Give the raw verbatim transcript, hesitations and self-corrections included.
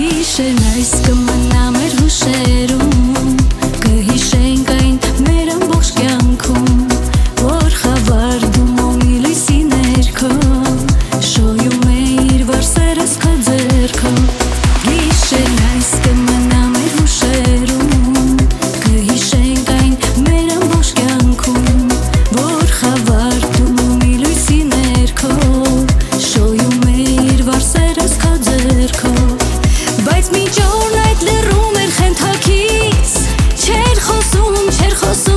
Գիշերն այս կմնա մեր հուշերում, կհիշենք այն մեր ամբողջ կյանքում, որ խավարդում օմի լույսի ներքո շոյում է իր վարսերս քո ձեռքով։ Գիշերն այս կմնա մեր հուշերում, կհիշենք այն մեր ամբողջ կյանքում, որ խավարդում օմի լույսի ներքո շոյում է իր վարսերս քո ձեռքով։ Բայց մինչ օրն այդ լռում էր խենթակից, չէր խոսում, չէր խոսում